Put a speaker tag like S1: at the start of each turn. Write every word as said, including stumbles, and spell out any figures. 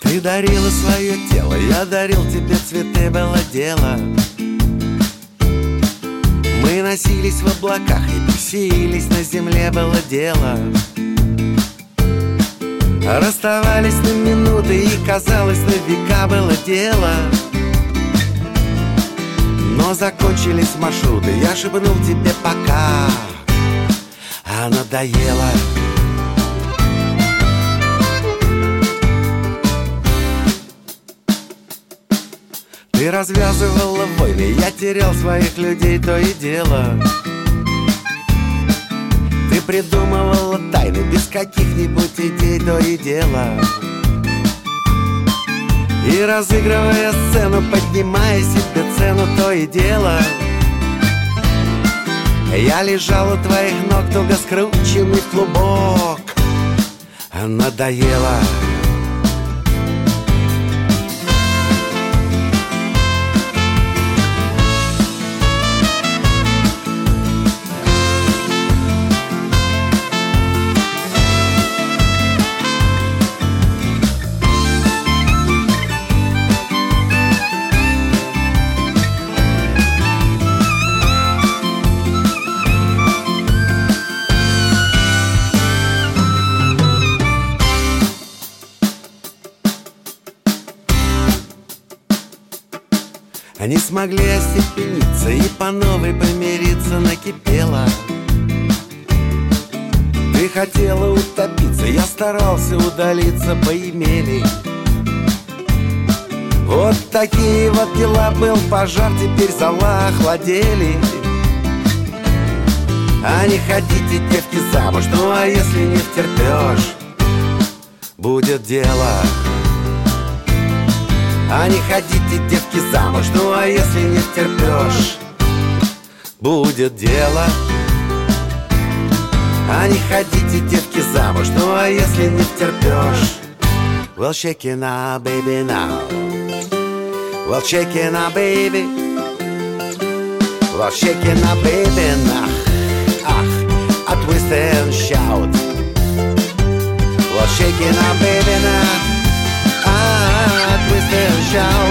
S1: Ты дарила свое тело, я дарил тебе цветы, было дело. Мы носились в облаках и бесились на земле, было дело. Расставались на минуты и, казалось, на века, было дело. Но закончились маршруты, я шепнул тебе пока, а надоело. Ты развязывала войны, я терял своих людей, то и дело. Ты придумывала тайны без каких-нибудь идей, то и дело. И разыгрывая сцену, поднимая себе цену, то и дело. Я лежал у твоих ног, туго скрученный в клубок, а надоело. Они смогли остепениться и по новой помириться, накипело. Ты хотела утопиться, я старался удалиться, поимели. Вот такие вот дела, был пожар, теперь зола охладели. А не ходите, девки, замуж, ну а если не втерпешь, будет дело. А не ходите, девки, замуж, ну а если не втерпешь, будет дело. А не ходите, девки, замуж, ну а если не втерпешь. Well, shake it now, baby, now. Well, shake it now, baby. Well, shake it now, baby, now. Ах, а twist and shout. Well, shake it now, baby, now. Ah, twist and shout.